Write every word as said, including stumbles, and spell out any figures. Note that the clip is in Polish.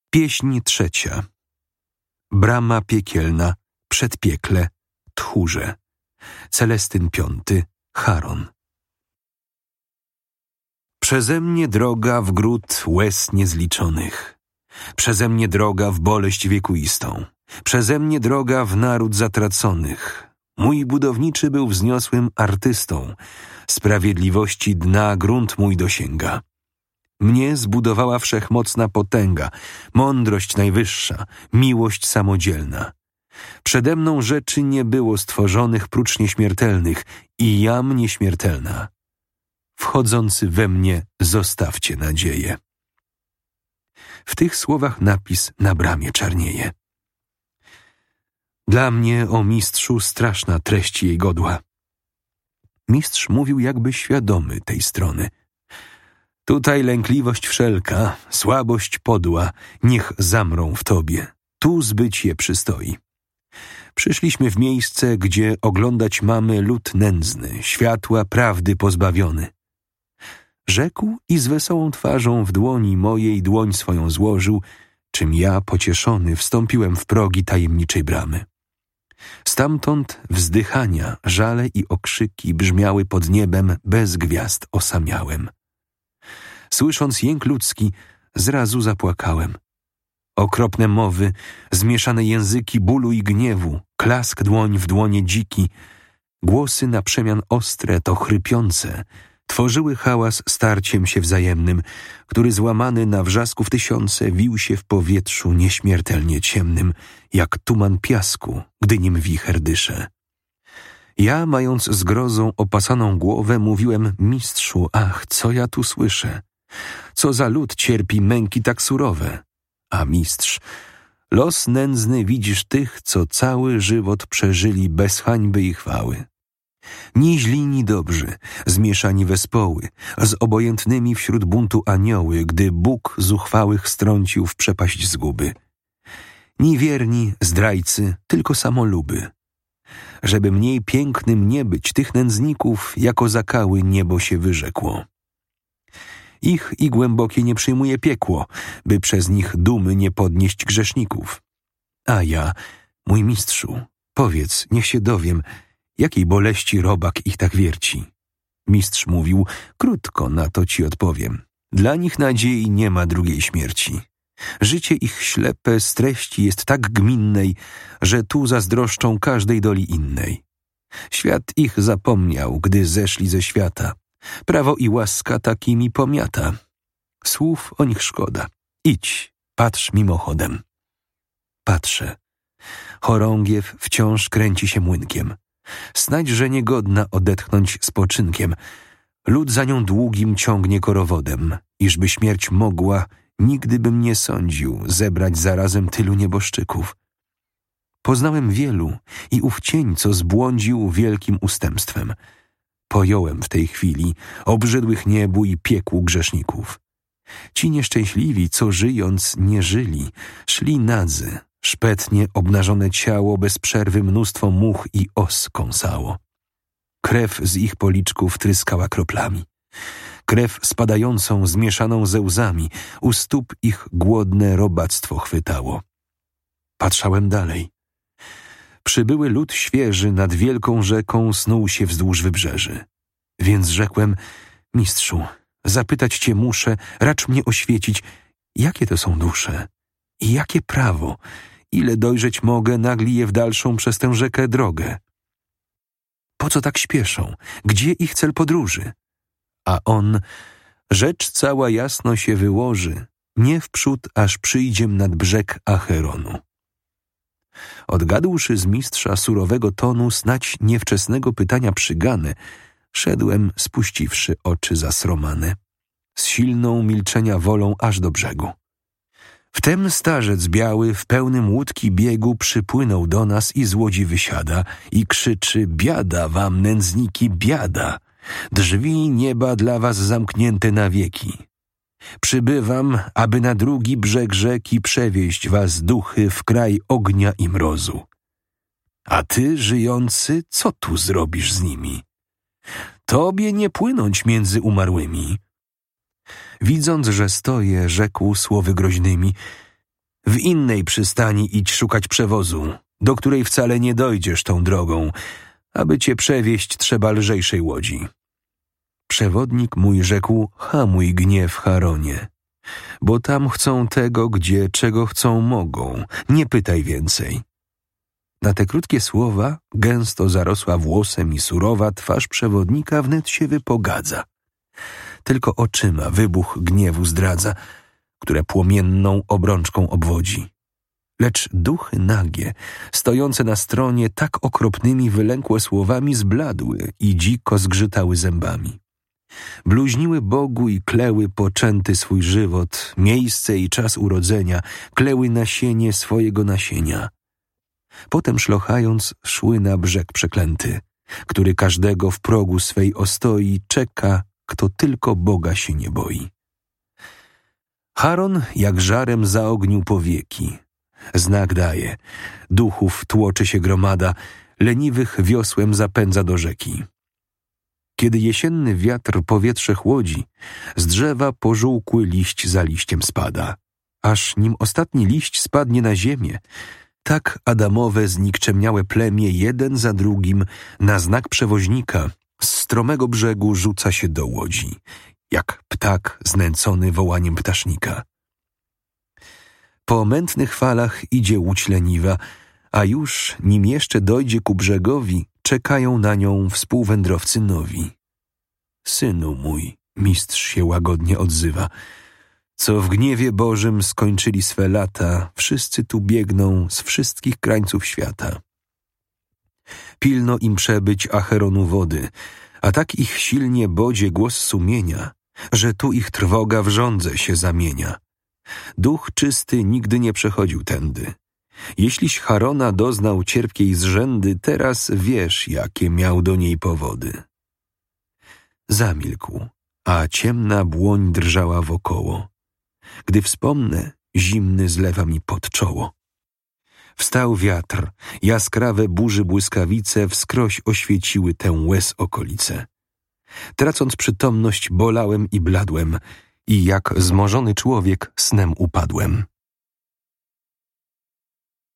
Pieśń trzecia. Brama piekielna, przedpiekle, tchórze. Celestyn piąty, Charon. Przeze mnie droga w gród łez niezliczonych, przeze mnie droga w boleść wiekuistą, przeze mnie droga w naród zatraconych. Mój budowniczy był wzniosłym artystą, sprawiedliwości dna grunt mój dosięga. Mnie zbudowała wszechmocna potęga, mądrość najwyższa, miłość samodzielna. Przede mną rzeczy nie było stworzonych prócz nieśmiertelnych i jam nieśmiertelna. Wchodzący we mnie zostawcie nadzieję. W tych słowach napis na bramie czarnieje. Dla mnie, o mistrzu, straszna treść jej godła. Mistrz mówił jakby świadomy tej strony. Tutaj lękliwość wszelka, słabość podła, niech zamrą w tobie. Tu zbyć je przystoi. Przyszliśmy w miejsce, gdzie oglądać mamy lud nędzny, światła prawdy pozbawiony. Rzekł i z wesołą twarzą w dłoni mojej dłoń swoją złożył, czym ja, pocieszony, wstąpiłem w progi tajemniczej bramy. Stamtąd wzdychania, żale i okrzyki brzmiały pod niebem, bez gwiazd osamiałem. Słysząc jęk ludzki, zrazu zapłakałem. Okropne mowy, zmieszane języki bólu i gniewu, klask dłoń w dłonie dziki, głosy na przemian ostre, to chrypiące, tworzyły hałas starciem się wzajemnym, który złamany na wrzasków tysiące wił się w powietrzu nieśmiertelnie ciemnym, jak tuman piasku, gdy nim wicher dysze. Ja, mając zgrozą opasaną głowę, mówiłem: mistrzu, ach, co ja tu słyszę? Co za lud cierpi męki tak surowe? A mistrz: los nędzny widzisz tych, co cały żywot przeżyli bez hańby i chwały. Ni źli, ni dobrzy, zmieszani wespoły, z obojętnymi wśród buntu anioły, gdy Bóg zuchwałych strącił w przepaść zguby. Ni wierni, zdrajcy, tylko samoluby. Żeby mniej pięknym nie być, tych nędzników jako zakały niebo się wyrzekło. Ich i głębokie nie przyjmuje piekło, by przez nich dumy nie podnieść grzeszników. A ja, mój mistrzu, powiedz, niech się dowiem, jakiej boleści robak ich tak wierci. Mistrz mówił: krótko na to ci odpowiem. Dla nich nadziei nie ma drugiej śmierci. Życie ich ślepe z treści jest tak gminnej, że tu zazdroszczą każdej doli innej. Świat ich zapomniał, gdy zeszli ze świata. Prawo i łaska takimi pomiata. Słów o nich szkoda. Idź, patrz mimochodem. Patrzę. Chorągiew wciąż kręci się młynkiem. Snadź, że niegodna odetchnąć spoczynkiem. Lud za nią długim ciągnie korowodem. Iżby śmierć mogła, nigdy bym nie sądził, zebrać zarazem tylu nieboszczyków. Poznałem wielu i ów cień, co zbłądził wielkim ustępstwem. Pojąłem w tej chwili obrzydłych niebu i piekłu grzeszników. Ci nieszczęśliwi, co żyjąc nie żyli, szli nadzy, szpetnie obnażone ciało bez przerwy mnóstwo much i os kąsało. Krew z ich policzków tryskała kroplami. Krew spadającą, zmieszaną ze łzami, u stóp ich głodne robactwo chwytało. Patrzałem dalej. Przybyły lud świeży nad wielką rzeką snuł się wzdłuż wybrzeży. Więc rzekłem: mistrzu, zapytać cię muszę, racz mnie oświecić, jakie to są dusze i jakie prawo, ile dojrzeć mogę nagli je w dalszą przez tę rzekę drogę. Po co tak śpieszą? Gdzie ich cel podróży? A on: rzecz cała jasno się wyłoży, nie wprzód, aż przyjdziem nad brzeg Acheronu. Odgadłszy z mistrza surowego tonu snać niewczesnego pytania przygane, szedłem, spuściwszy oczy zasromane, z silną milczenia wolą aż do brzegu. Wtem starzec biały w pełnym łódki biegu przypłynął do nas i z łodzi wysiada i krzyczy: biada wam, nędzniki, biada! Drzwi nieba dla was zamknięte na wieki. Przybywam, aby na drugi brzeg rzeki przewieźć was, duchy, w kraj ognia i mrozu. A ty, żyjący, co tu zrobisz z nimi? Tobie nie płynąć między umarłymi. Widząc, że stoję, rzekł słowy groźnymi: W innej przystani idź szukać przewozu, do której wcale nie dojdziesz tą drogą. Aby cię przewieźć, trzeba lżejszej łodzi. Przewodnik mój rzekł: hamuj gniew, Haronie, bo tam chcą tego, gdzie czego chcą mogą. Nie pytaj więcej. Na te krótkie słowa, gęsto zarosła włosem i surowa twarz przewodnika wnet się wypogadza. Tylko oczyma wybuch gniewu zdradza, które płomienną obrączką obwodzi. Lecz duchy nagie, stojące na stronie tak okropnymi wylękłe słowami, zbladły i dziko zgrzytały zębami. Bluźniły Bogu i kleły poczęty swój żywot, miejsce i czas urodzenia, kleły nasienie swojego nasienia. Potem szlochając, szły na brzeg przeklęty, który każdego w progu swej ostoi czeka, kto tylko Boga się nie boi. Haron jak żarem zaognił powieki. Znak daje, duchów tłoczy się gromada, leniwych wiosłem zapędza do rzeki. Kiedy jesienny wiatr powietrze chłodzi, z drzewa pożółkły liść za liściem spada. Aż nim ostatni liść spadnie na ziemię, tak Adamowe znikczemniałe plemię jeden za drugim na znak przewoźnika z stromego brzegu rzuca się do łodzi, jak ptak znęcony wołaniem ptasznika. Po mętnych falach idzie łódź leniwa, a już, nim jeszcze dojdzie ku brzegowi, czekają na nią współwędrowcy nowi. Synu mój, mistrz się łagodnie odzywa, co w gniewie Bożym skończyli swe lata, wszyscy tu biegną z wszystkich krańców świata. Pilno im przebyć Acheronu wody, a tak ich silnie bodzie głos sumienia, że tu ich trwoga w żądze się zamienia. Duch czysty nigdy nie przechodził tędy. Jeśliś Harona doznał cierpkiej zrzędy, teraz wiesz, jakie miał do niej powody. Zamilkł, a ciemna błoń drżała wokoło. Gdy wspomnę, zimny zlewa mi pod czoło. Wstał wiatr, jaskrawe burzy błyskawice wskroś oświeciły tę łez okolice. Tracąc przytomność, bolałem i bladłem i jak zmorzony człowiek snem upadłem.